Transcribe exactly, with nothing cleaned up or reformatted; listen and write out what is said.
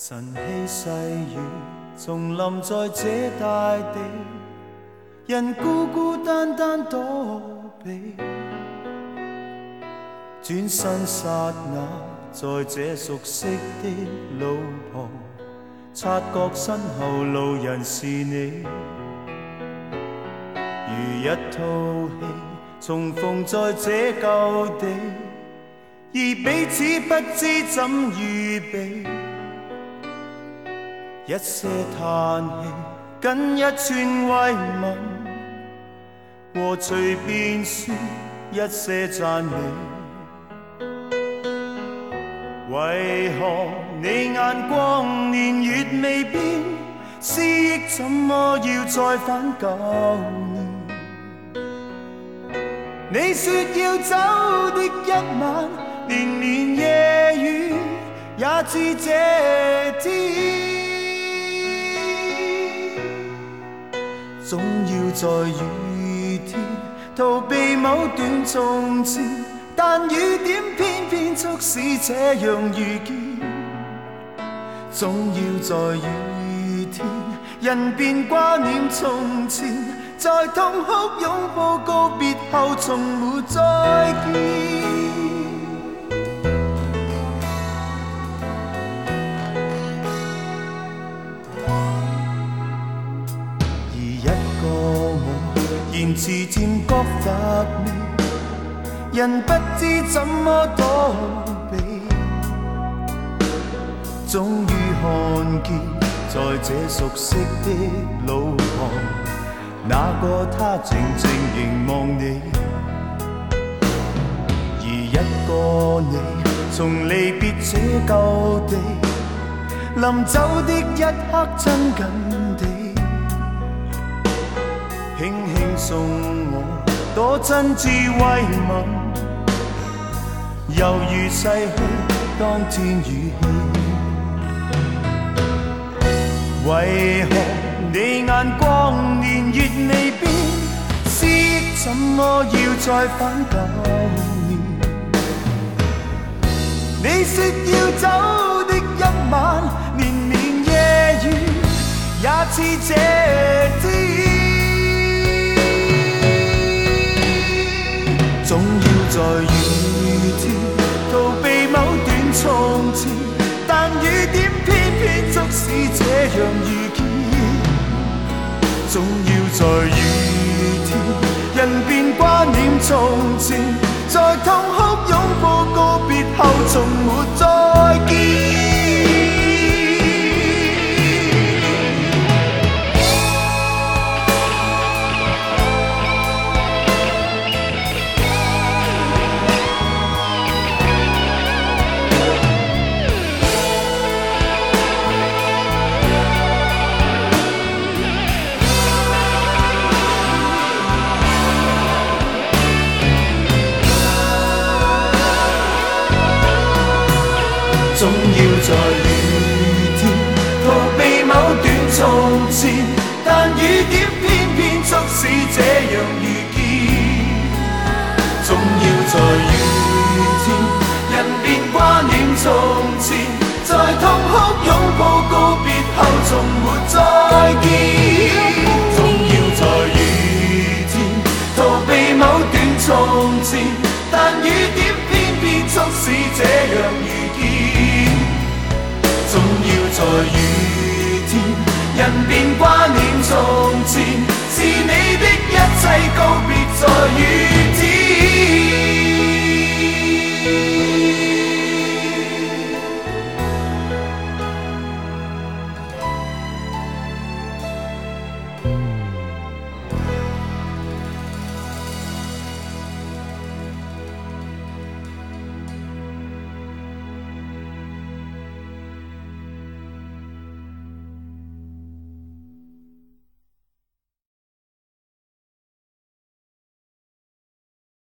晨曦细雨重临在这大地，人孤孤单单躲避。转身刹那，在这熟悉的路旁，察觉身后路人是你，如一套戏重逢在这旧地，而彼此不知怎预备。一些叹气，跟一串慰问，和随便说一些赞美。为何你眼光年月未变，思忆怎么要再返旧年？你说要走的一晚，年年夜雨也知这天。总要在雨天逃避某段从前，但雨点偏偏促使这样遇见。总要在雨天，人便挂念从前，在痛哭拥抱告别后，从没再见。言辞渐觉乏味，人不知怎么躲避。终于看见，在这熟悉的路旁，那个他静静凝望你，而一个你从离别这旧地，临走的一刻亲近地。轻轻送我，多真挚慰问，犹如逝去當天語氣。為何你眼光年月未變，思憶怎麼要再返舊年？你說要走的一晚，年年夜雨也似這天。總要在雨天逃避某段從前，但雨點偏偏促使這樣遇見。總要在雨天，人便掛念從前，在痛哭擁抱告別後，從沒再見。總要在雨天逃避某段從前，但雨點偏偏促使這樣遇見。總要在雨天，人便掛念從前，在痛哭擁抱告別後，從沒再見。總要在雨天逃避某段從前，但雨點偏偏促使這樣遇見。總要在雨天，人便掛念從前，是你的一切告別在雨。